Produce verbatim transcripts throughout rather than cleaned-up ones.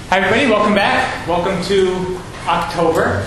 Hi everybody, welcome back. Welcome to October.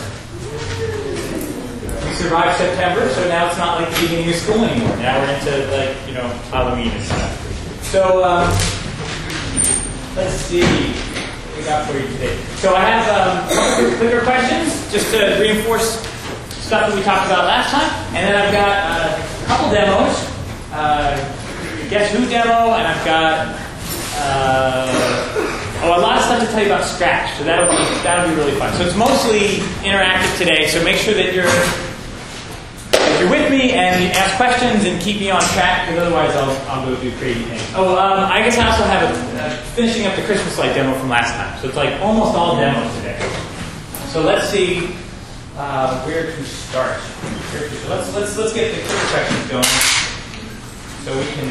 We survived September, so now it's not like the beginning of school anymore. Now we're into like, you know, Halloween and stuff. So, um, let's see what we got for you today. So I have um, a couple of clicker questions just to reinforce stuff that we talked about last time. And then I've got uh, a couple demos. Uh, guess who demo, and I've got uh, Oh, a lot of stuff to tell you about Scratch, so that'll be, that'll be really fun. So it's mostly interactive today, so make sure that you're, that you're with me and you ask questions and keep me on track, because otherwise I'll, I'll go do crazy things. Oh, um, I guess I also have a, uh, finishing up the Christmas light demo from last time, so it's like almost all demos today. So let's see uh, where to start. Where to, so let's, let's, let's get the quick questions going, so we can,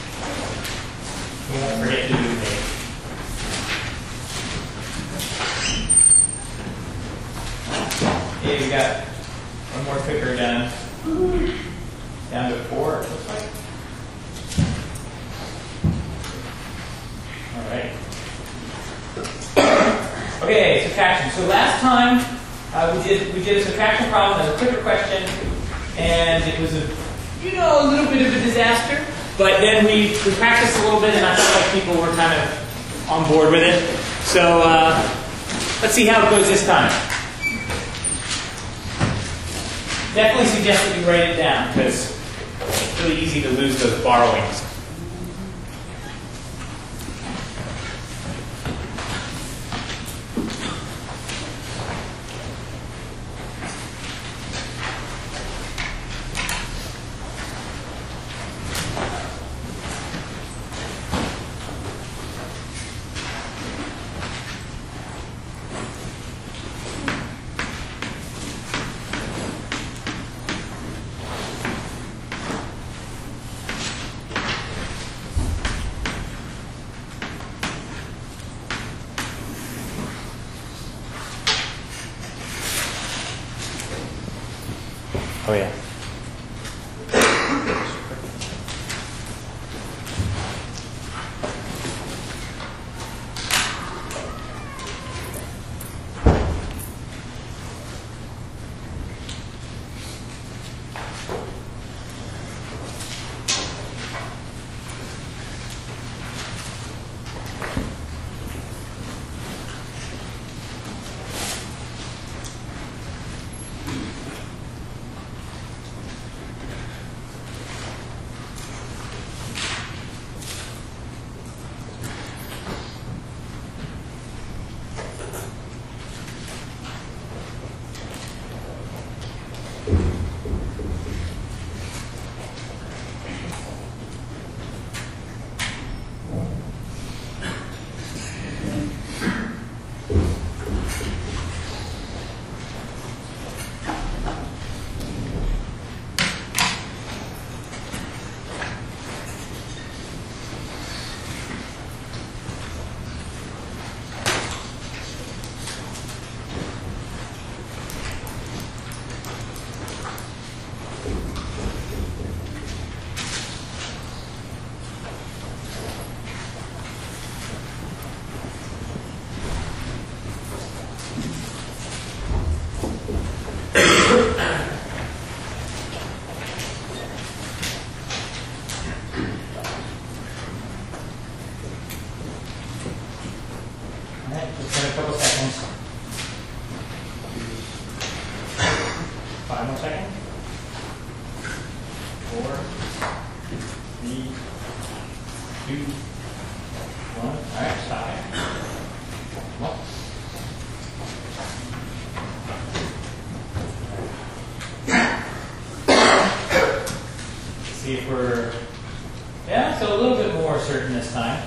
we won't forget to do things. Okay, we got one more clicker down, down to four, it looks like. All right. Okay, subtraction. So last time uh, we did we did a subtraction problem as a clicker question, and it was a you know a little bit of a disaster. But then we we practiced a little bit, and I felt like people were kind of on board with it. So uh, let's see how it goes this time. Definitely suggest that you write it down, because it's really easy to lose those borrowings. Oh yeah. See if we're, yeah, so a little bit more certain this time.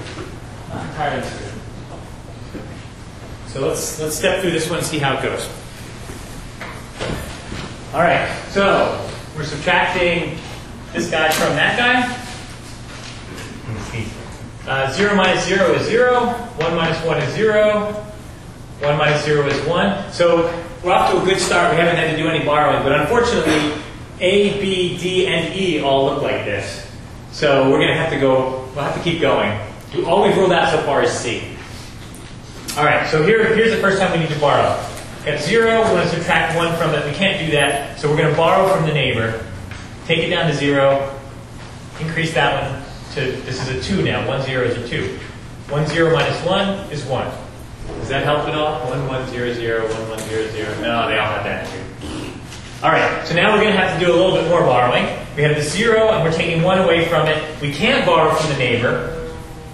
Not entirely certain. So let's let's step through this one and see how it goes. All right, so we're subtracting this guy from that guy. Uh, zero minus zero is zero. One minus one is zero. One minus zero is one. So we're off to a good start. We haven't had to do any borrowing, but unfortunately, A, B, D, and E all look like this. So we're going to have to go, we'll have to keep going. All we've ruled out so far is C. All right, so here, here's the first time we need to borrow. We have zero, we want to subtract one from it. We can't do that, so we're going to borrow from the neighbor, take it down to zero, increase that one to, this is a two now, one zero is a two. One zero minus one is one. Does that help at all? One, one, zero, zero, one, one, zero, zero. No, they all have that too. All right, so now we're going to have to do a little bit more borrowing. We have the zero, and we're taking one away from it. We can't borrow from the neighbor.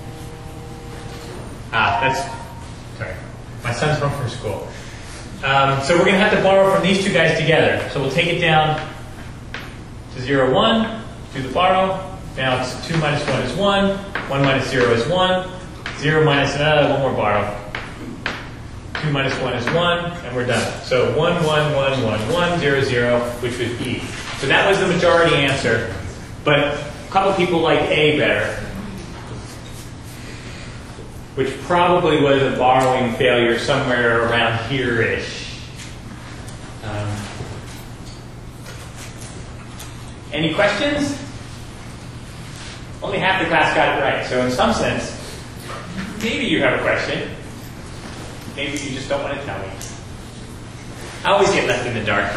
Ah, that's, sorry, my son's home from school. Um, so we're going to have to borrow from these two guys together. So we'll take it down to zero, one, do the borrow. Now it's two minus one is one, one minus zero is one, zero minus, uh, one more borrow. two minus one is one, and we're done. So one, one, one, one, one, zero, zero, which was E. So that was the majority answer, but a couple people like A better, which probably was a borrowing failure somewhere around here-ish. Um, any questions? Only half the class got it right, so in some sense, maybe you have a question. Maybe you just don't want to tell me. I always get left in the dark.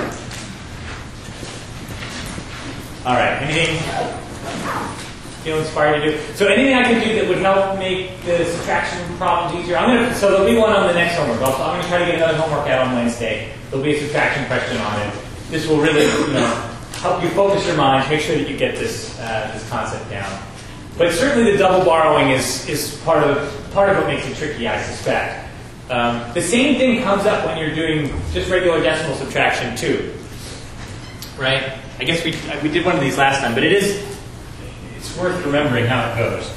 All right, anything feel inspired to do? So anything I can do that would help make the subtraction problems easier? I'm gonna. So there'll be one on the next homework. Also, I'm going to try to get another homework out on Wednesday. There'll be a subtraction question on it. This will really, you know, help you focus your mind, make sure that you get this uh, this concept down. But certainly the double borrowing is is part of part of what makes it tricky, I suspect. Um, the same thing comes up when you're doing just regular decimal subtraction too, right? I guess we we did one of these last time, but it is it's worth remembering how it goes.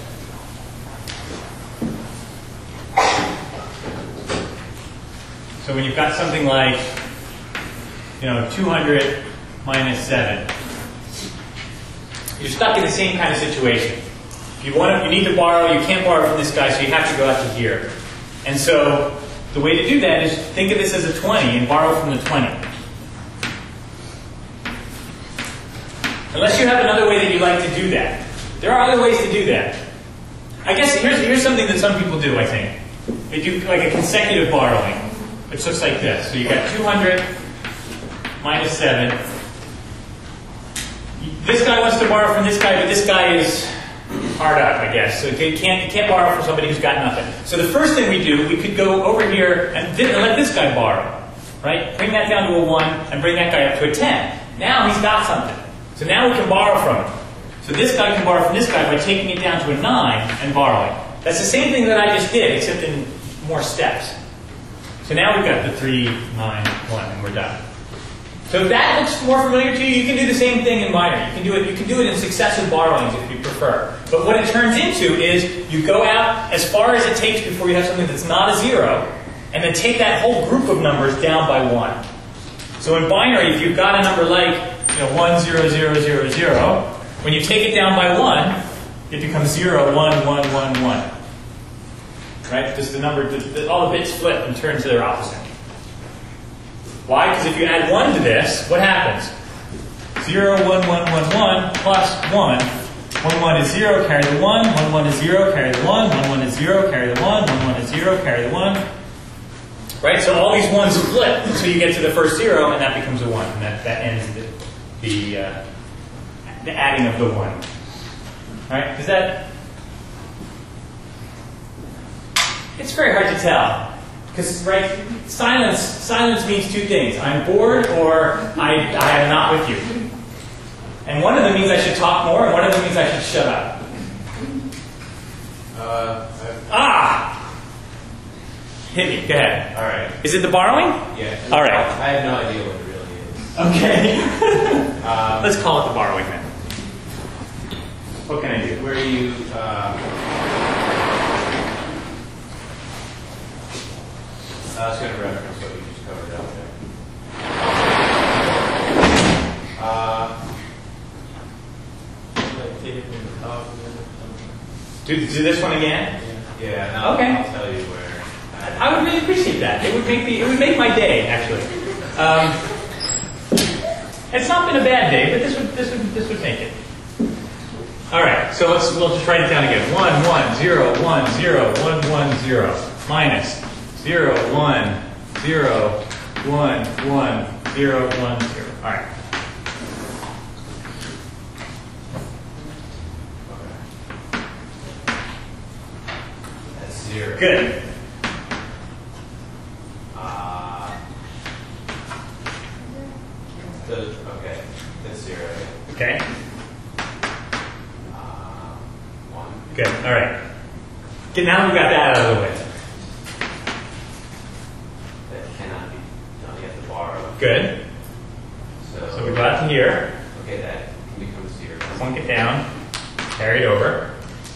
So when you've got something like, you know, two hundred minus seven, you're stuck in the same kind of situation. If you want to, you need to borrow, you can't borrow from this guy, so you have to go out to here. And so the way to do that is think of this as a twenty and borrow from the twenty. Unless you have another way that you like to do that. There are other ways to do that. I guess here's, here's something that some people do, I think. They do like a consecutive borrowing, which looks like this. So you got two hundred minus seven. This guy wants to borrow from this guy, but this guy is hard up, I guess. So you can't, you can't borrow from somebody who's got nothing. So the first thing we do, we could go over here and, th and let this guy borrow, right? Bring that down to a one and bring that guy up to a ten. Now he's got something. So now we can borrow from him. So this guy can borrow from this guy by taking it down to a nine and borrowing. That's the same thing that I just did, except in more steps. So now we've got the three, nine, one, and we're done. So if that looks more familiar to you, you can do the same thing in minor. You can do it, you can do it in successive borrowings if you prefer. But what it turns into is you go out as far as it takes before you have something that's not a zero, and then take that whole group of numbers down by one. So in binary, if you've got a number like, you know, one, zero, zero, zero, zero, when you take it down by one, it becomes zero, one, one, one, one. Right? Just the number, the, the, all the bits flip and turn to their opposite. Why? Because if you add one to this, what happens? zero, one, one, one, one, plus one. one, one is zero, carry the one. one, one is zero, carry the one. one, one is zero, carry the one. one, one is zero, carry the one. Right? So all these ones flip until you get to the first zero, and that becomes a one. And that, that ends the, the, uh, the adding of the one. All right? Is that... It's very hard to tell. Because, right, silence, silence means two things. I'm bored or I, I am not with you. And one of them means I should talk more, and one of them means I should shut up. Uh, ah! Hit me. Go ahead. All right. Is it the borrowing? Yeah. All right. I have no idea what it really is. Okay. um, Let's call it the borrowing then. What can I do? Where you... Uh, I was going to reference what you just covered out there. Uh, do, do this one again? Yeah. No, Okay. I'll tell you where. I would really appreciate that. It would make me. It would make my day, actually. Um, it's not been a bad day, but this would this would this would make it. All right. So let's we'll just write it down again. One one zero one zero one one zero minus. zero, one, zero, one, one, zero, one, zero. All right. That's zero. Good. Uh, the, okay, that's zero. Okay. Uh, one. Good. All right. Okay, now we got that out of the way. That cannot be done. You have to borrow. Good. So, So we got to here. okay, that can become zero. Plunk it down. Carry it over.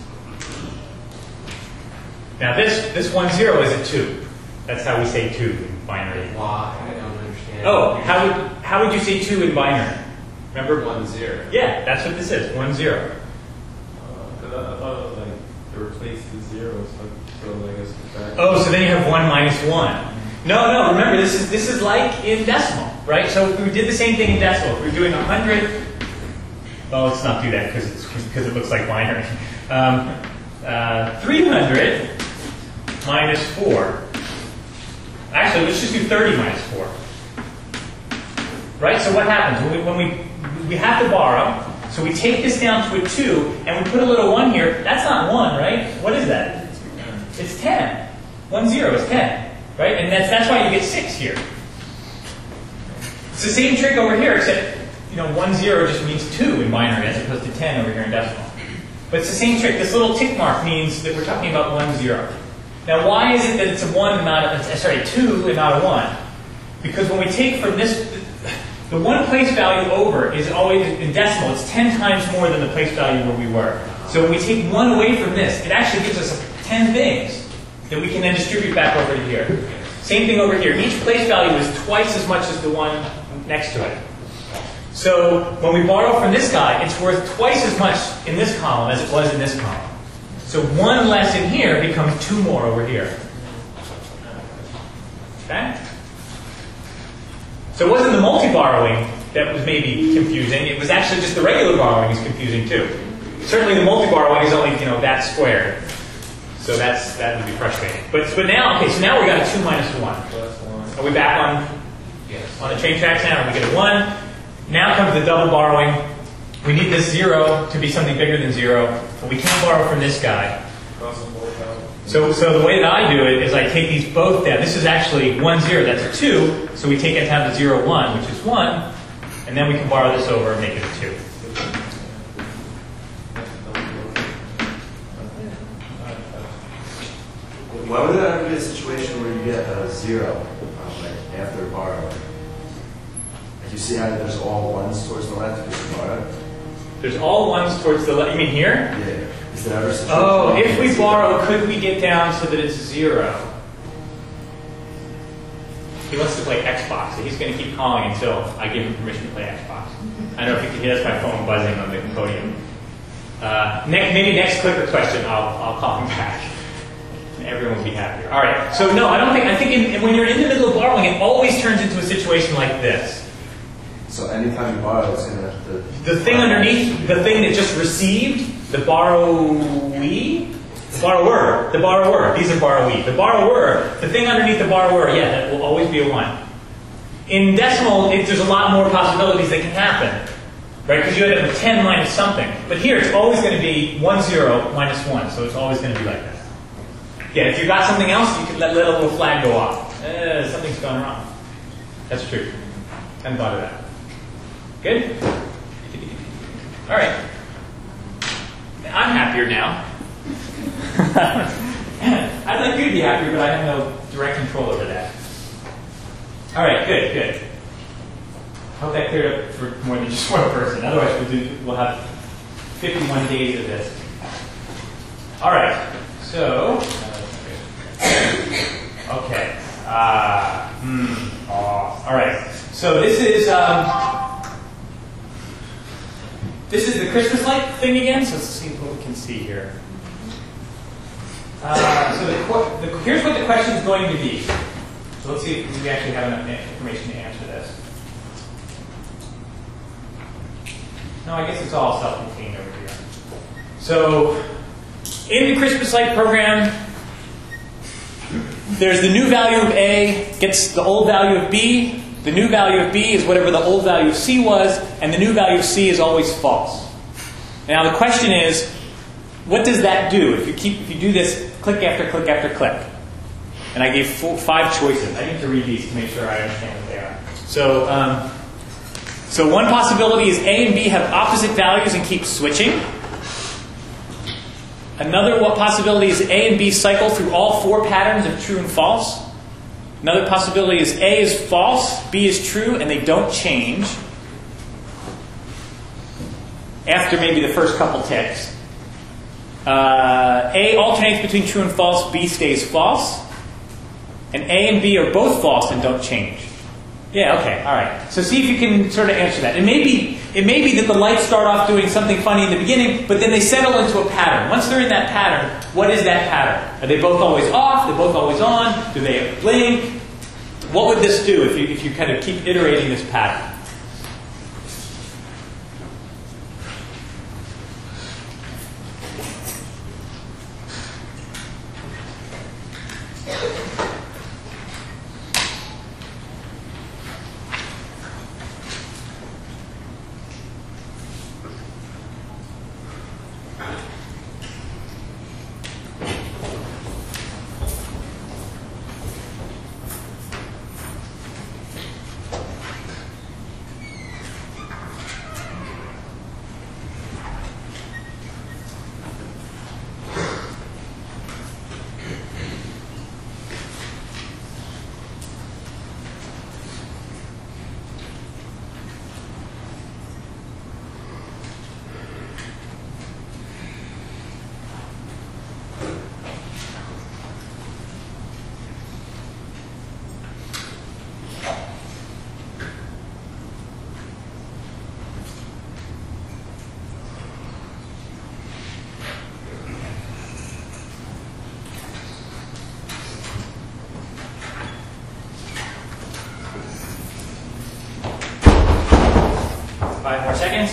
Now this this one zero is a two. That's how we say two in binary. Why? I don't understand. Oh, how would how would you say two in binary? Remember? One zero. Yeah, that's what this is. One zero. Uh, I thought it was like to replace the zeros, so, so I guess the fact. Oh, so then you have one minus one. No, no. Remember, this is this is like in decimal, right? So if we did the same thing in decimal, if we were doing a hundred. Well, let's not do that because it's because it looks like binary. Um, uh, three hundred minus four. Actually, let's just do thirty minus four. Right? So what happens when we when we we have to borrow? So we take this down to a two, and we put a little one here. That's not one, right? What is that? It's ten. One zero is ten, right? And that's that's why you get six here. It's the same trick over here, except you know one zero just means two in binary as opposed to ten over here in decimal. But it's the same trick. This little tick mark means that we're talking about one zero. Now, why is it that it's a one and not a, sorry, a two and not a one? Because when we take from this, the one place value over is always in decimal. It's ten times more than the place value where we were. So when we take one away from this, it actually gives us ten things that we can then distribute back over to here. Same thing over here. Each place value is twice as much as the one next to it. So when we borrow from this guy, it's worth twice as much in this column as it was in this column. So one less in here becomes two more over here. Okay? So it wasn't the multi-borrowing that was maybe confusing. It was actually just the regular borrowing is confusing too. Certainly the multi-borrowing is only, you know, that squared. So that's that would be frustrating. But but now, okay, so now we got a two minus one. Are we back on, Yes. on the train tracks now? We get a one. Now comes the double borrowing. We need this zero to be something bigger than zero, but we can't borrow from this guy. So, so the way that I do it is I take these both down. This is actually one zero, that's a two, so we take it down to zero one, which is one, and then we can borrow this over and make it a two. Why would there ever be a situation where you get a zero um, like after borrowing? Like you see how there's all ones towards the left because you borrowed? There's all ones towards the left. You mean here? Yeah. Is there ever a situation? Oh, where if you we get borrow, could we get down so that it's zero? He wants to play Xbox, so he's going to keep calling until I give him permission to play Xbox. I don't know if he can hear my phone buzzing on the podium. Uh, ne maybe next clicker question, I'll, I'll call him back. Everyone will be happier. All right. So no, I don't think. I think in, when you're in the middle of borrowing, it always turns into a situation like this. So anytime you borrow, it's gonna have to. The thing underneath, the thing that just received, the borrowee, the borrower, the borrower. These are borrowee. The borrower, the thing underneath the borrower, yeah, that will always be a one. In decimal, it, there's a lot more possibilities that can happen, right? Because you have a ten minus something. But here, it's always going to be one zero minus one, so it's always going to be like that. Yeah, if you got something else, you could let, let a little flag go off. Eh, something's gone wrong. That's true. Hadn't thought of that. Good? All right. I'm happier now. I'd like you to be happier, but I have no direct control over that. All right, good, good. Hope that cleared up for more than just one person. Otherwise, we'll, do, we'll have fifty-one days of this. All right, so... Okay. Uh, hmm. Oh. All right. So this is um, this is the Christmas light thing again. So let's see what we can see here. Uh, so the, the, here's what the question is going to be. So let's see if we actually have enough information to answer this. No, I guess it's all self-contained over here. So in the Christmas light program, there's the new value of A gets the old value of B. The new value of B is whatever the old value of C was, and the new value of C is always false. Now the question is, what does that do? If you keep, if you do this click after click after click, and I gave four, five choices. I need to read these to make sure I understand what they are. So, um, so one possibility is A and B have opposite values and keep switching. Another possibility is A and B cycle through all four patterns of true and false. Another possibility is A is false, B is true, and they don't change after maybe the first couple ticks. Uh, A alternates between true and false, B stays false. And A and B are both false and don't change. Yeah, okay, all right. So see if you can sort of answer that. It may be, it may be that the lights start off doing something funny in the beginning, but then they settle into a pattern. Once they're in that pattern, what is that pattern? Are they both always off? They're both always on? Do they blink? What would this do if you, if you kind of keep iterating this pattern? Five more seconds.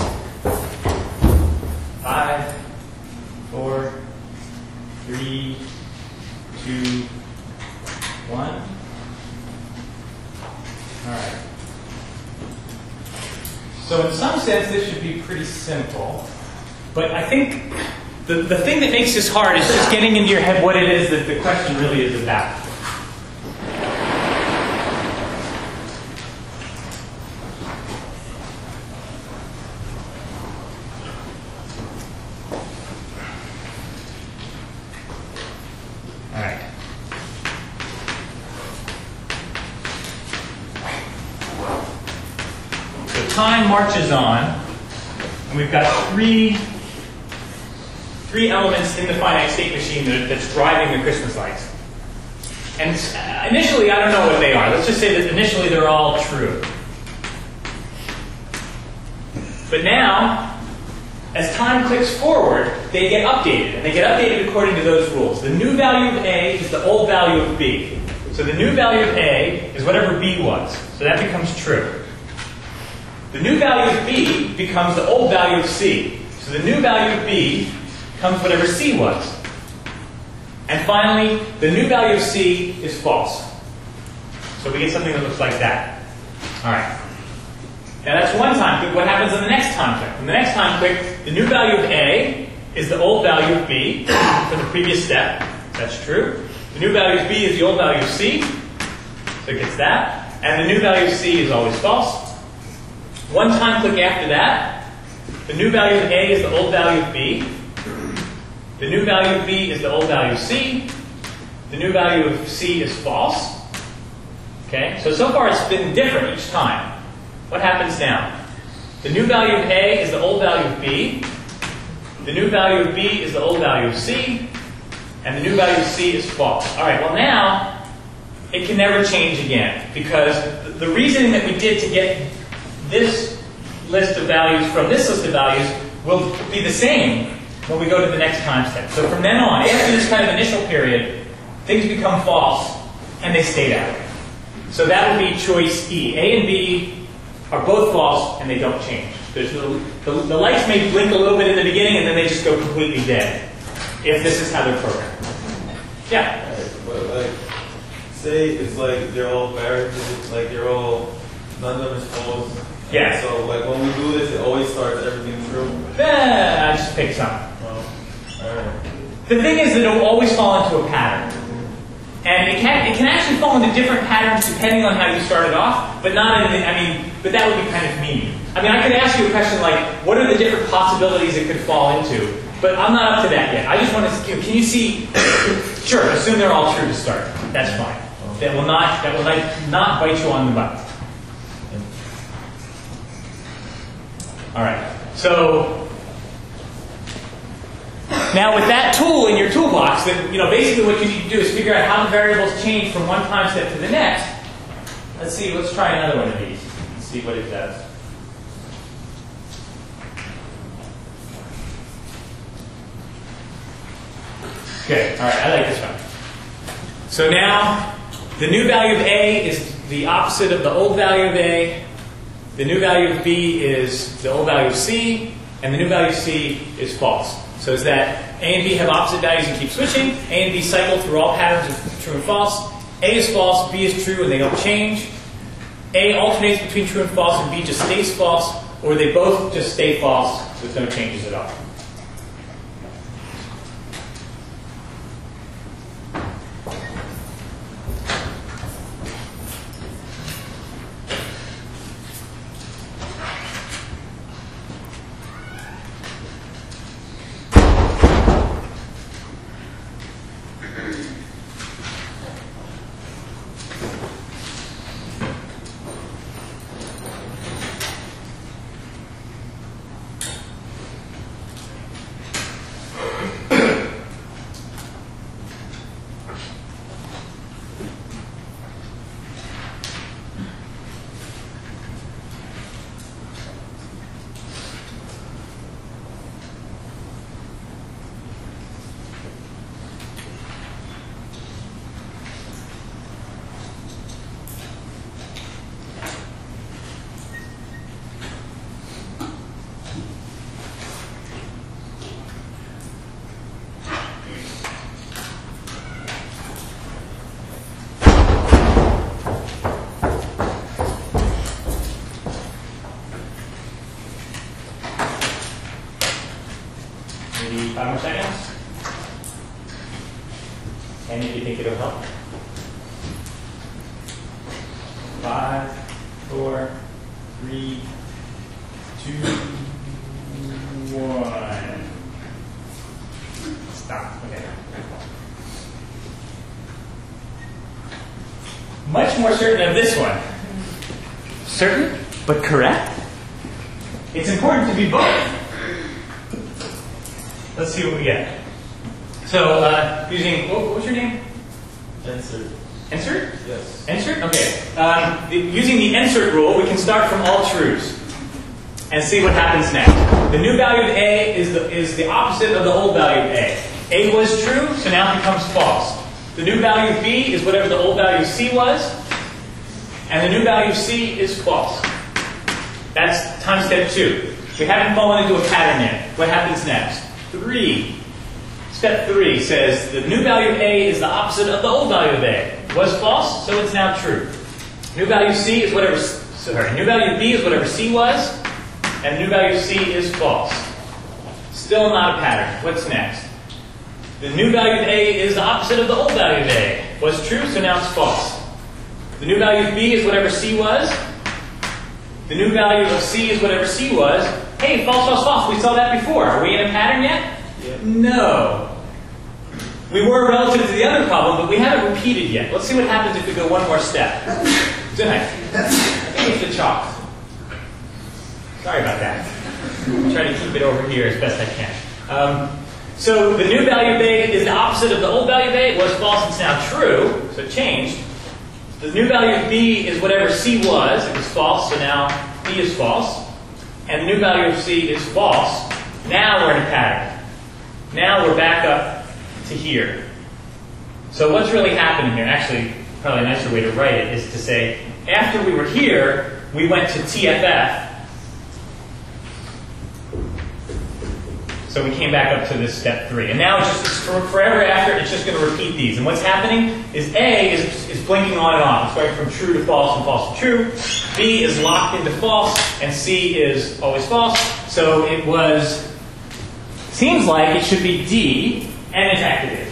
Five, four, three, two, one. All right. So in some sense, this should be pretty simple. But I think the, the thing that makes this hard is just getting into your head what it is that the question really is about. Time marches on, and we've got three, three elements in the finite state machine that, that's driving the Christmas lights. And initially, I don't know what they are. Let's just say that initially they're all true. But now, as time clicks forward, they get updated, and they get updated according to those rules. The new value of A is the old value of B. So the new value of A is whatever B was. So that becomes true. The new value of B becomes the old value of C. So the new value of B becomes whatever C was. And finally, the new value of C is false. So we get something that looks like that. All right. Now that's one time click. What happens on the next time click? In the next time click, the new value of A is the old value of B for the previous step. That's true. The new value of B is the old value of C. So it gets that. And the new value of C is always false. One time click after that, the new value of A is the old value of B. The new value of B is the old value of C. The new value of C is false. Okay, so so far it's been different each time. What happens now? The new value of A is the old value of B. The new value of B is the old value of C. And the new value of C is false. All right, well now, it can never change again. Because the, the reasoning that we did to get this list of values from this list of values will be the same when we go to the next time step. So from then on, after this kind of initial period, things become false, and they stay that way. So that would be choice E. A and B are both false, and they don't change. There's no, the, the lights may blink a little bit in the beginning, and then they just go completely dead, if this is how they're programmed. Yeah? But like, say it's like they're all variables, like they're all, none of them is false. Yeah. So like when we do this, it always starts everything true. Eh, I just picked some. Well, alright. The thing is that it will always fall into a pattern. And it can, it can actually fall into different patterns depending on how you started off, but not in the, I mean, but that would be kind of mean. I mean, I could ask you a question like, what are the different possibilities it could fall into? But I'm not up to that yet. I just want to, can you see, sure, assume they're all true to start. That's fine. That will not, that will not, not bite you on the butt. All right, so now with that tool in your toolbox, that, you know, basically what you need to do is figure out how the variables change from one time step to the next. Let's see, let's try another one of these and see what it does. Good, all right, I like this one. So now, the new value of A is the opposite of the old value of A. The new value of B is the old value of C, and the new value of C is false. So is that A and B have opposite values and keep switching. A and B cycle through all patterns of true and false. A is false, B is true, and they don't change. A alternates between true and false, and B just stays false, or they both just stay false with no changes at all. Maybe five more seconds. And if you think it'll help. Five, four, three, two, one. Stop. Okay. Much more certain of this one. Certain, but correct? It's important to be both. Let's see what we get. So, uh, using, what, what was your name? Insert. Insert? Yes. Insert? Okay. Um, the, using the insert rule, we can start from all trues and see what happens next. The new value of A is the, is the opposite of the old value of A. A was true, so now it becomes false. The new value of B is whatever the old value of C was, and the new value of C is false. That's time step two. We haven't fallen into a pattern yet. What happens next? Three. Step three says the new value of A is the opposite of the old value of A. It was false, so it's now true. New value of C is whatever, sorry, new value of B is whatever C was, and the new value of C is false. Still not a pattern. What's next? The new value of A is the opposite of the old value of A. It was true, so now it's false. The new value of B is whatever C was. The new value of C is whatever C was. Hey, false, false, false. We saw that before. Are we in a pattern yet? Yeah. No. We were relative to the other problem, but we haven't repeated yet. Let's see what happens if we go one more step. Good night. I think it's the chalk. Sorry about that. I'll try to keep it over here as best I can. Um, so the new value of A is the opposite of the old value of A. It was false, it's now true, so it changed. The new value of B is whatever C was. It was false, so now B is false. And the new value of C is false. Now we're in a pattern. Now we're back up to here. So what's really happening here? Actually, probably a nicer way to write it is to say, after we were here, we went to T F F. So So we came back up to this step three. And now it's just it's for, forever after, it's just going to repeat these. And what's happening is A is, is blinking on and off. It's going from true to false and false to true. B is locked into false, and C is always false. So it was, seems like it should be D, and in fact it is.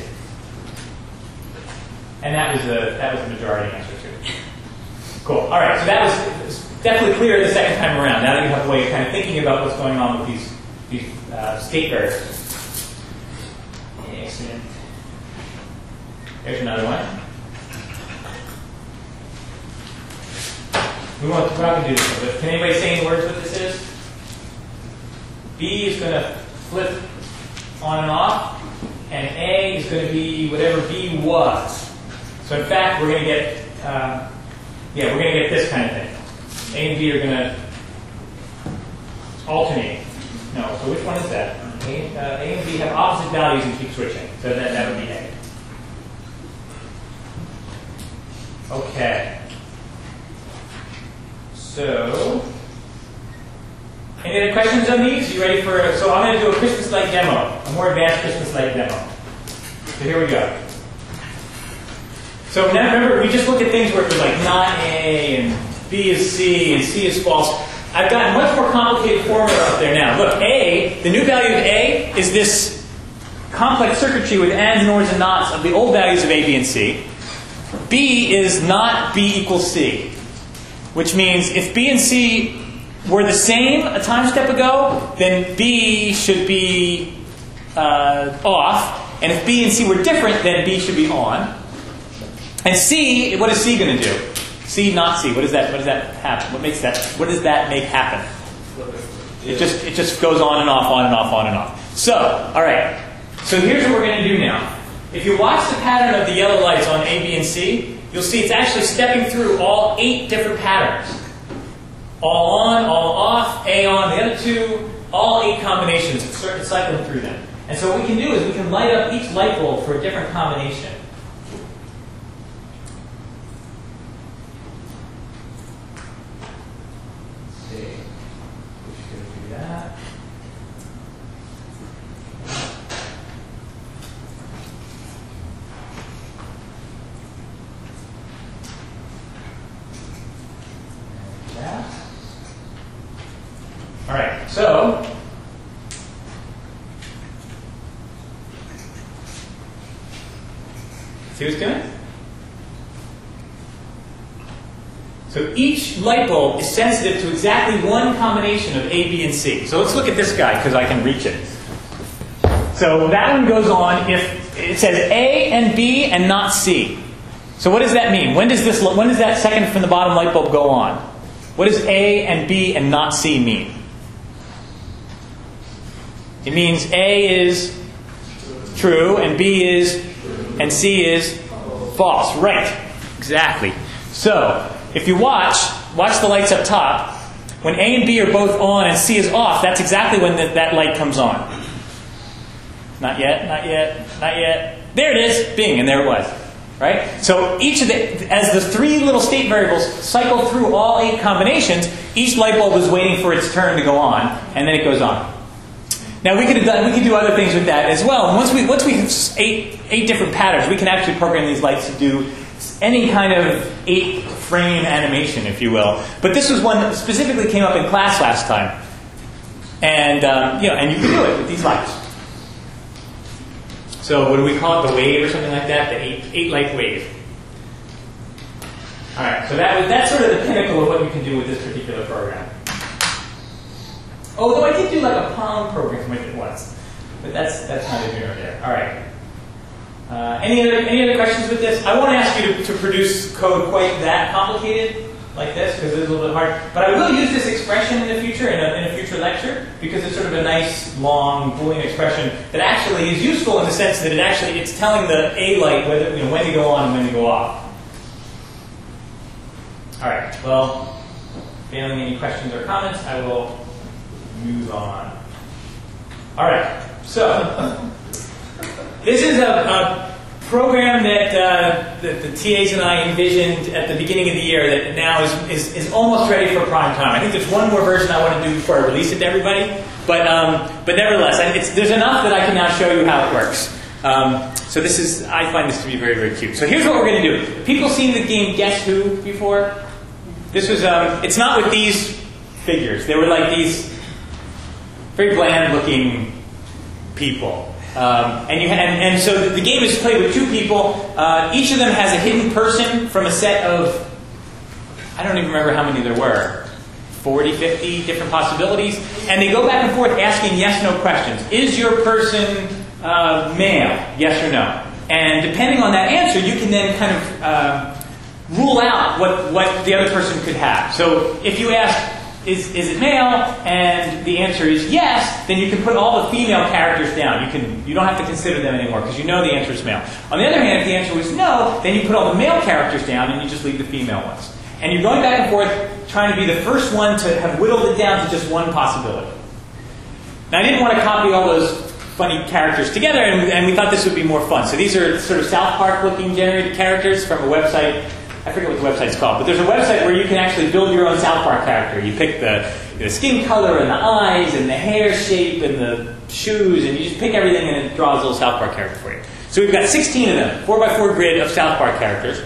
And that was the, that was the majority answer too. Cool. All right, so that was definitely clear the second time around. Now that you have a way of kind of thinking about what's going on with these, these uh, state variables. Excellent. There's another one. We won't, we're not going to do this one, but can anybody say any words what this is? B is going to flip on and off, and A is going to be whatever B was. So in fact, we're going to get, uh, yeah, we're going to get this kind of thing. A and B are going to alternate. No, so which one is that? A, uh, A and B have opposite values and keep switching. So that, that would be A. Okay. So, any other questions on these? You ready for, so I'm going to do a Christmas-like demo, a more advanced Christmas-like demo. So here we go. So now remember, we just looked at things where it was like not A, and B is C, and C is false. I've got a much more complicated formula up there now. Look, A, the new value of A is this complex circuitry with ands, nors, and nots of the old values of A, B, and C. B is not B equals C, which means if B and C were the same a time step ago, then B should be uh, off. And if B and C were different, then B should be on. And C, what is C going to do? C, not C. What does that? What does that happen? What makes that? What does that make happen? It just it just goes on and off, on and off, on and off. So, all right. So here's what we're going to do now. If you watch the pattern of the yellow lights on A, B, and C, you'll see it's actually stepping through all eight different patterns. All on, all off, A on, the other two, all eight combinations. It's sort of cycling through them. And so what we can do is we can light up each light bulb for a different combination. Let's see. We're just going to do that. All right, so see what's doing? So each light bulb is sensitive to exactly one combination of A, B, and C. So let's look at this guy because I can reach it. So that one goes on if it says A and B and not C. So what does that mean? When does this? When does that second from the bottom light bulb go on? What does A and B and not C mean? It means A is true and B is and C is false. Right. Exactly. So if you watch, watch the lights up top. When A and B are both on and C is off, that's exactly when the, that light comes on. Not yet, not yet, not yet. There it is. Bing, and there it was. Right? So each of the, as the three little state variables cycle through all eight combinations, each light bulb is waiting for its turn to go on, and then it goes on. Now we could have done, we could do other things with that as well. And once we once we have eight eight different patterns, we can actually program these lights to do any kind of eight frame animation, if you will. But this was one that specifically came up in class last time, and um, you know, and you can do it with these lights. So what do we call it? The wave or something like that? The eight eight light wave. All right. So that was that's sort of the pinnacle of what you can do with this particular program. Although I did do like a Palm program with it once, but that's that's not here nor there. All right. Uh, any other any other questions with this? I won't ask you to, to produce code quite that complicated like this because it's a little bit hard. But I will use this expression in the future in a, in a future lecture because it's sort of a nice long Boolean expression that actually is useful in the sense that it actually it's telling the A light whether you know when to go on and when to go off. All right. Well, failing any questions or comments, I will move on. All right, so this is a, a program that, uh, that the T As and I envisioned at the beginning of the year that now is, is, is almost ready for prime time. I think there's one more version I want to do before I release it to everybody, But, um, but nevertheless, I- it's, there's enough that I can now show you how it works. Um, so this is, I find this to be very, very cute. So here's what we're going to do. People seen the game Guess Who before? This was, um, it's not with these figures. They were like these very bland-looking people. Um, and, you, and, and so the, the game is played with two people. Uh, each of them has a hidden person from a set of, I don't even remember how many there were, forty, fifty different possibilities. And they go back and forth asking yes-no questions. Is your person uh, male? Yes or no? And depending on that answer, you can then kind of uh, rule out what, what the other person could have. So if you ask, Is, is it male? And the answer is yes, then you can put all the female characters down. You can you don't have to consider them anymore because you know the answer is male. On the other hand, if the answer was no, then you put all the male characters down and you just leave the female ones. And you're going back and forth trying to be the first one to have whittled it down to just one possibility. Now I didn't want to copy all those funny characters together, and, and we thought this would be more fun. So these are sort of South Park looking generated characters from a website. I forget what the website's called, but there's a website where you can actually build your own South Park character. You pick the, the skin color and the eyes and the hair shape and the shoes, and you just pick everything and it draws a little South Park character for you. So we've got sixteen of them, four by four grid of South Park characters.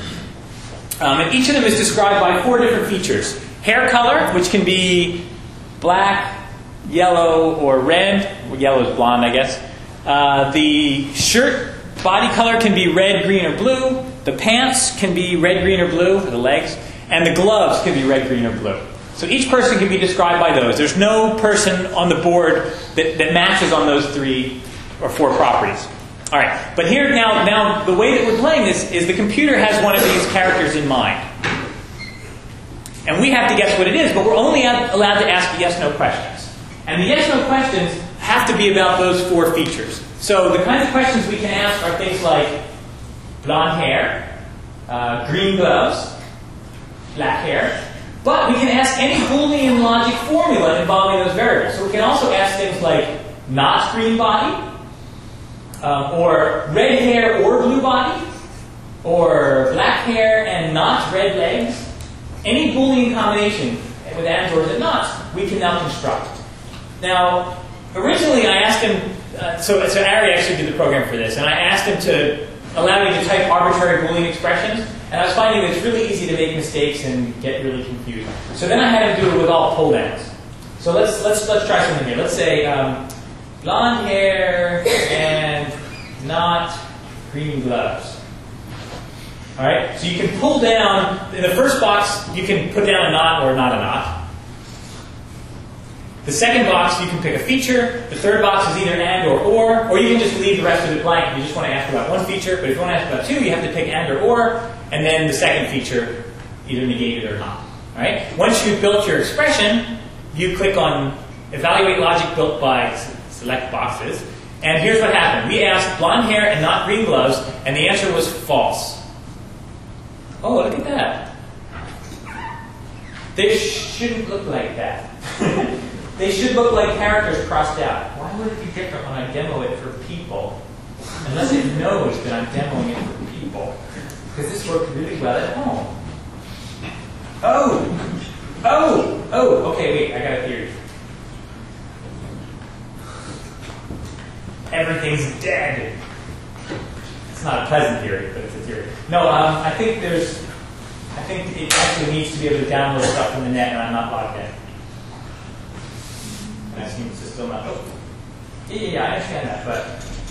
Um, and each of them is described by four different features. Hair color, which can be black, yellow, or red. Well, yellow is blonde, I guess. Uh, the shirt body color can be red, green, or blue. The pants can be red, green, or blue, for the legs. And the gloves can be red, green, or blue. So each person can be described by those. There's no person on the board that, that matches on those three or four properties. All right, but here now, now the way that we're playing this is the computer has one of these characters in mind. And we have to guess what it is, but we're only allowed to ask yes-no questions. And the yes-no questions have to be about those four features. So the kinds of questions we can ask are things like blonde hair, uh, green gloves, black hair. But we can ask any Boolean logic formula involving those variables. So we can also ask things like not green body, um, or red hair or blue body, or black hair and not red legs. Any Boolean combination with ands, ors, and nots, we can now construct. Now, originally I asked him, uh, so, so Ari actually did the program for this, and I asked him to allow me to type arbitrary Boolean expressions, and I was finding that it's really easy to make mistakes and get really confused. So then I had him do it with all pull downs. So let's let's let's try something here. Let's say um, blonde hair and not green gloves. All right. So you can pull down in the first box. You can put down a not or not a not. The second box, you can pick a feature. The third box is either and or or, or you can just leave the rest of it blank if you just want to ask about one feature. But if you want to ask about two, you have to pick and or or, and then the second feature, either negate it or not. All right? Once you've built your expression, you click on Evaluate Logic Built by Select Boxes. And here's what happened. We asked blonde hair and not green gloves, and the answer was false. Oh, look at that. They shouldn't look like that. They should look like characters crossed out. Why would it be different when I demo it for people? Unless it knows that I'm demoing it for people. Because this worked really well at home. Oh! Oh! Oh! Okay, wait, I got a theory. Everything's dead. It's not a pleasant theory, but it's a theory. No, um, I think there's... I think it actually needs to be able to download stuff from the net, and I'm not logged in. And I seem to still not. Oh, yeah, yeah, yeah, I understand that, but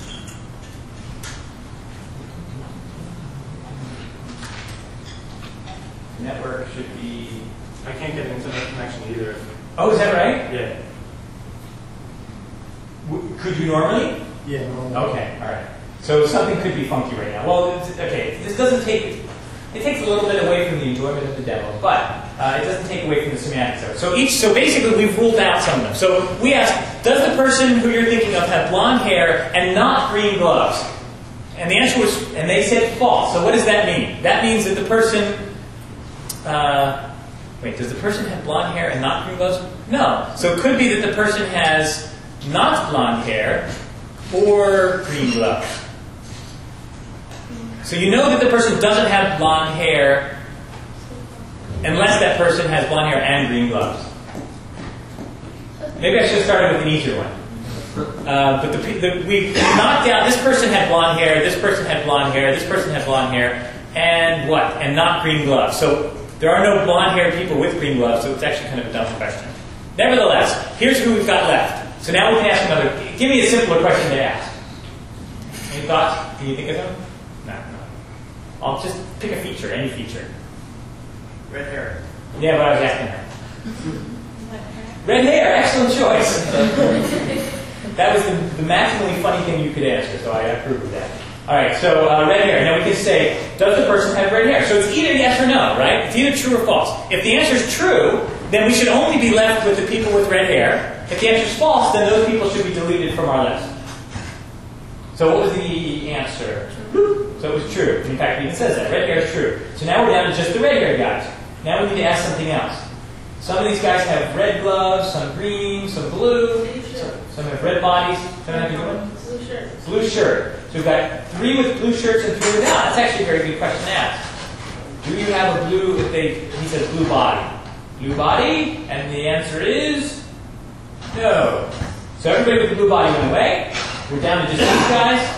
network should be. I can't get into that connection either. Oh, is that right? Yeah. W could you normally? Yeah. Normally. Okay, all right. So something could be funky right now. Well, it's, okay, this doesn't take. It takes a little bit away from the enjoyment of the demo, but uh, it doesn't take away from the semantics of it. So each, so basically, we've ruled out some of them. So we asked, does the person who you're thinking of have blonde hair and not green gloves? And the answer was, and they said false. So what does that mean? That means that the person. Uh, wait, does the person have blonde hair and not green gloves? No. So it could be that the person has not blonde hair or green gloves. So you know that the person doesn't have blonde hair unless that person has blonde hair and green gloves. Maybe I should have started with an easier one. Uh, but the, the, we knocked out, this person had blonde hair, this person had blonde hair, this person had blonde hair, and what? And not green gloves. So there are no blonde-haired people with green gloves, so it's actually kind of a dumb question. Nevertheless, here's who we've got left. So now we can ask another, give me a simpler question to ask. Any thoughts? Can you think of them? No, no. I'll just pick a feature, any feature. Red hair. Yeah, but I was asking her. Red hair, excellent choice. That was the, the maximally funny thing you could answer, so I approve of that. All right, so uh, red hair. Now we can say, does the person have red hair? So it's either yes or no, right? It's either true or false. If the answer is true, then we should only be left with the people with red hair. If the answer is false, then those people should be deleted from our list. So what was the answer? So it was true. In fact, it even says that. Red hair is true. So now we're down to just the red hair guys. Now we need to ask something else. Some of these guys have red gloves, some green, some blue, some, some have red bodies. Some have blue Blue shirt. Blue shirt. So we've got three with blue shirts and three without. That's actually a very good question to ask. Do you have a blue, if they, he says blue body. Blue body, and the answer is no. So everybody with the blue body went away. We're down to just these guys.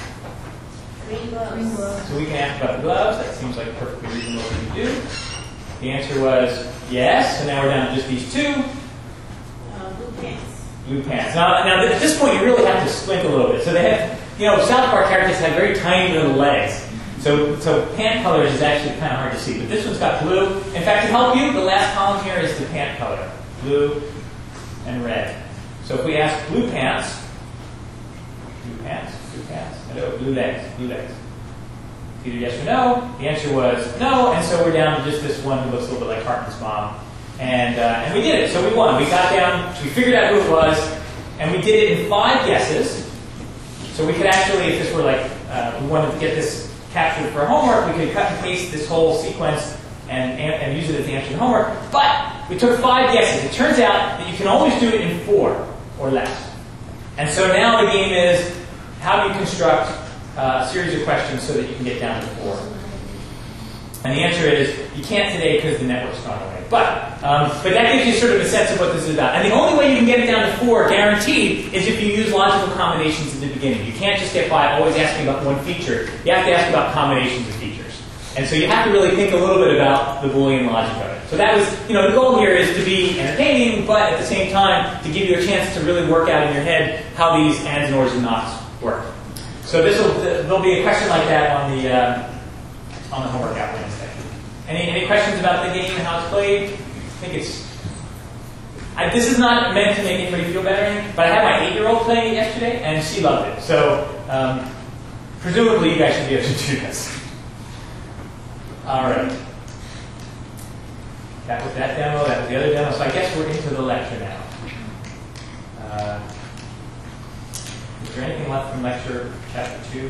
Green gloves. So we can ask about the gloves. That seems like a perfectly reasonable thing to do. The answer was yes. So now we're down to just these two. Uh, blue pants. Blue pants. Now, now at this point, you really have to squint a little bit. So they have, you know, South Park characters have very tiny little legs. So, so pant colors is actually kind of hard to see. But this one's got blue. In fact, to help you, the last column here is the pant color. Blue and red. So if we ask blue pants, blue pants, blue pants, hello, blue legs, blue legs. Either yes or no. The answer was no, and so we're down to just this one who looks a little bit like Hartman's mom. And, uh, and we did it. So we won. We got down, we figured out who it was, and we did it in five guesses. So we could actually, if this were like, uh, we wanted to get this captured for homework, we could cut and paste this whole sequence and, and, and use it as the answer to homework. But we took five guesses. It turns out that you can always do it in four or less. And so now the game is, how do you construct uh, a series of questions so that you can get down to four? And the answer is, you can't today because the network's gone away. But, um, but that gives you sort of a sense of what this is about. And the only way you can get it down to four, guaranteed, is if you use logical combinations in the beginning. You can't just get by always asking about one feature. You have to ask about combinations of features. And so you have to really think a little bit about the Boolean logic of it. So that was, you know, the goal here is to be entertaining, but at the same time, to give you a chance to really work out in your head how these ands and ors and nots work. So this will, there'll be a question like that on the, uh, on the homework out Wednesday. Any, any questions about the game and how it's played? I think it's... I, this is not meant to make anybody feel better, but I had my eight-year-old playing it yesterday, and she loved it. So, um, presumably you guys should be able to do this. All right. That was that demo, that was the other demo, so I guess we're into the lecture now. Uh, is there anything left from lecture chapter two?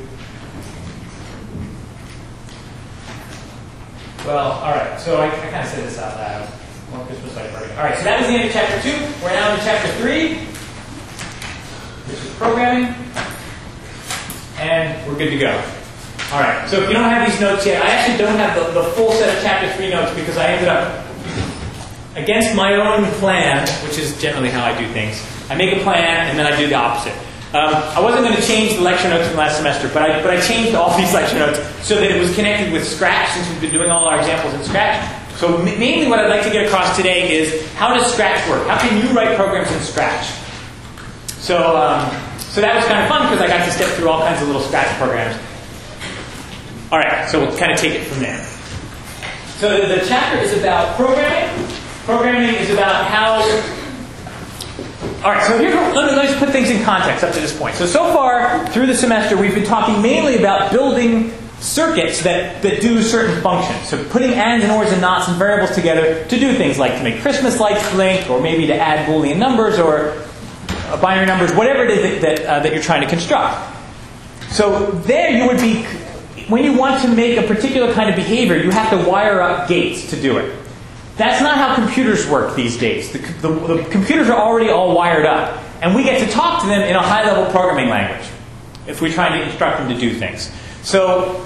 Well, all right, so I, I kind of said this out loud. More Christmas like party. All right, so that was the end of chapter two. We're now into chapter three, which is programming, and we're good to go. All right, so if you don't have these notes yet, I actually don't have the, the full set of chapter three notes because I ended up, against my own plan, which is generally how I do things, I make a plan and then I do the opposite. Um, I wasn't going to change the lecture notes from last semester, but I, but I changed all these lecture notes so that it was connected with Scratch, since we've been doing all our examples in Scratch. So m- mainly what I'd like to get across today is, how does Scratch work? How can you write programs in Scratch? So, um, so that was kind of fun because I got to step through all kinds of little Scratch programs. All right, so we'll kind of take it from there. So the, the chapter is about programming. Programming is about how... All right, so here's what, let me, let me just put things in context up to this point. So, so far through the semester, we've been talking mainly about building circuits that, that do certain functions. So putting ands and ors and nots and variables together to do things like to make Christmas lights blink, or maybe to add Boolean numbers or uh, binary numbers, whatever it is that, that, uh, that you're trying to construct. So there you would be, when you want to make a particular kind of behavior, you have to wire up gates to do it. That's not how computers work these days. The, the, the computers are already all wired up. And we get to talk to them in a high-level programming language if we're trying to instruct them to do things. So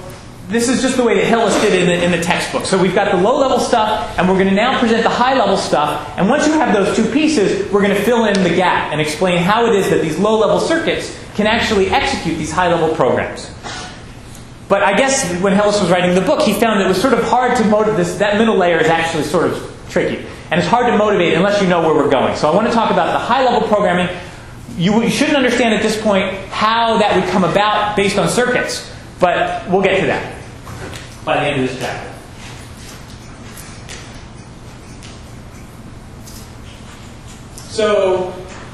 this is just the way that Hillis did it in the, in the textbook. So we've got the low-level stuff, and we're going to now present the high-level stuff. And once you have those two pieces, we're going to fill in the gap and explain how it is that these low-level circuits can actually execute these high-level programs. But I guess when Hillis was writing the book, he found that it was sort of hard to motivate this. That middle layer is actually sort of tricky. And it's hard to motivate unless you know where we're going. So I want to talk about the high-level programming. You, you shouldn't understand at this point how that would come about based on circuits. But we'll get to that by the end of this chapter. So,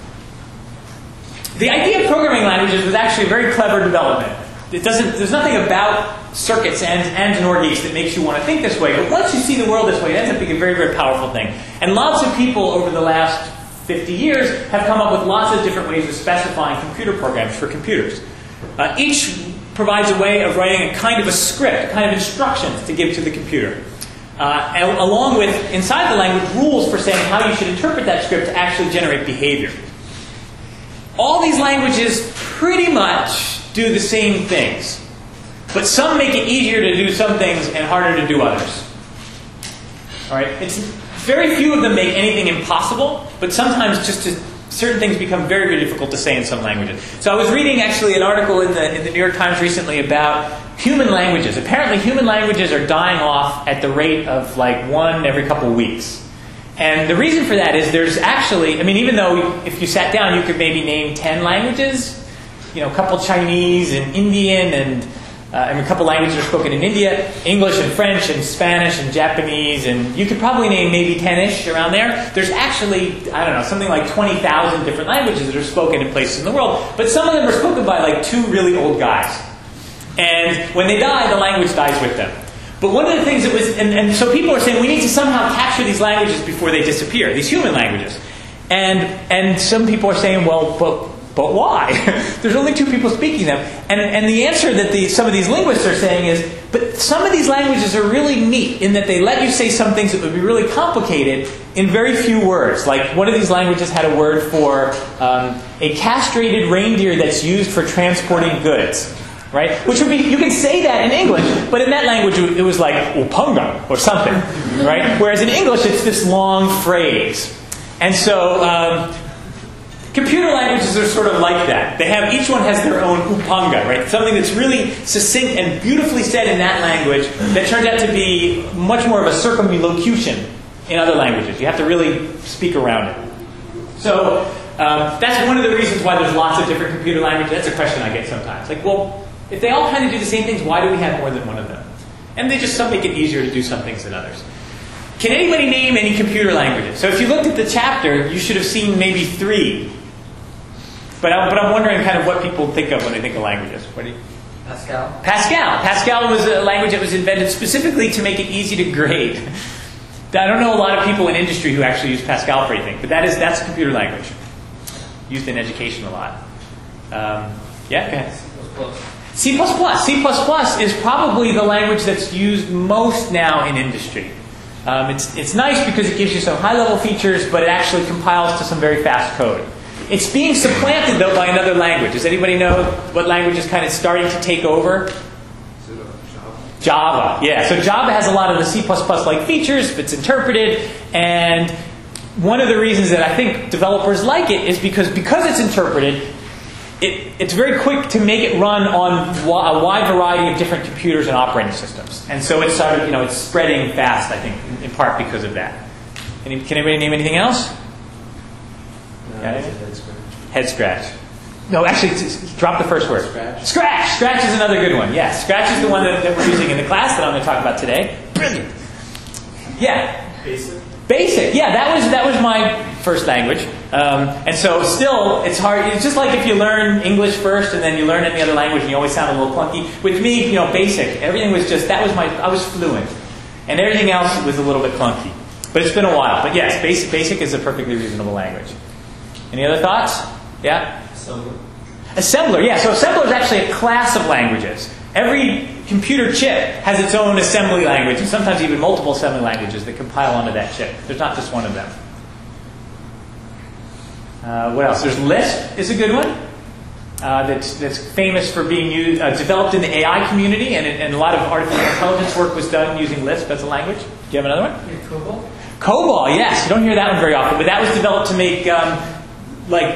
the idea of programming languages was actually a very clever development. It doesn't, there's nothing about circuits and, and an OR geese that makes you want to think this way. But once you see the world this way, it ends up being a very, very powerful thing. And lots of people over the last fifty years have come up with lots of different ways of specifying computer programs for computers. Uh, each provides a way of writing a kind of a script, a kind of instructions to give to the computer. Uh, and along with, inside the language, rules for saying how you should interpret that script to actually generate behavior. All these languages pretty much do the same things. But some make it easier to do some things and harder to do others. All right? It's, very few of them make anything impossible, but sometimes just to certain things become very, very difficult to say in some languages. So I was reading actually an article in the, in the New York Times recently about human languages. Apparently human languages are dying off at the rate of like one every couple of weeks. And the reason for that is there's actually, I mean, even though if you sat down you could maybe name ten languages, you know, a couple Chinese and Indian and Uh, and a couple languages are spoken in India, English and French and Spanish and Japanese, and you could probably name maybe ten-ish around there. There's actually, I don't know, something like twenty thousand different languages that are spoken in places in the world, but some of them are spoken by like two really old guys. And when they die, the language dies with them. But one of the things that was, and, and so people are saying we need to somehow capture these languages before they disappear, these human languages. And and some people are saying, well, but But why? There's only two people speaking them. And, and the answer that the, some of these linguists are saying is, but some of these languages are really neat in that they let you say some things that would be really complicated in very few words. Like one of these languages had a word for um, a castrated reindeer that's used for transporting goods. Right? Which would be, you can say that in English, but in that language it was like upunga or something. Right? Whereas in English it's this long phrase. And so Um, computer languages are sort of like that. They have, each one has their own upanga, right? Something that's really succinct and beautifully said in that language that turns out to be much more of a circumlocution in other languages. You have to really speak around it. So um, that's one of the reasons why there's lots of different computer languages. That's a question I get sometimes. Like, well, if they all kind of do the same things, why do we have more than one of them? And they just some make it easier to do some things than others. Can anybody name any computer languages? So if you looked at the chapter, you should have seen maybe three. But I'm, but I'm wondering kind of what people think of when they think of languages. What do you? Pascal? Pascal. Pascal was a language that was invented specifically to make it easy to grade. I don't know a lot of people in industry who actually use Pascal for anything, but that is that's a computer language. Used in education a lot. Um, yeah, go ahead. C plus plus. C plus plus is probably the language that's used most now in industry. Um, it's, it's nice because it gives you some high-level features, but it actually compiles to some very fast code. It's being supplanted, though, by another language. Does anybody know what language is kind of starting to take over? Java. Java, yeah. So Java has a lot of the C plus plus-like features, but it's interpreted. And one of the reasons that I think developers like it is because because it's interpreted, it, it's very quick to make it run on a wide variety of different computers and operating systems. And so it's sort of, you know, it's spreading fast, I think, in, in part because of that. Any, can anybody name anything else? Head scratch. Head scratch. No, actually, t- t- drop the first word. Scratch. Scratch. Scratch is another good one. Yes, Scratch is the one that, that we're using in the class that I'm going to talk about today. Brilliant. Yeah. Basic. Basic. Yeah, that was that was my first language, um, and so still it's hard. It's just like if you learn English first and then you learn any other language and you always sound a little clunky. With me, you know, Basic. Everything was just that was my. I was fluent, and everything else was a little bit clunky. But it's been a while. But yes, Basic. Basic is a perfectly reasonable language. Any other thoughts? Yeah? Assembler. Assembler, yeah. So assembler is actually a class of languages. Every computer chip has its own assembly language, and sometimes even multiple assembly languages that compile onto that chip. There's not just one of them. Uh, what else? There's Lisp is a good one. uh, that's, that's famous for being used, uh, developed in the A I community, and, and a lot of artificial intelligence work was done using Lisp as a language. Do you have another one? Yeah, COBOL. COBOL, yes. You don't hear that one very often, but that was developed to make um, like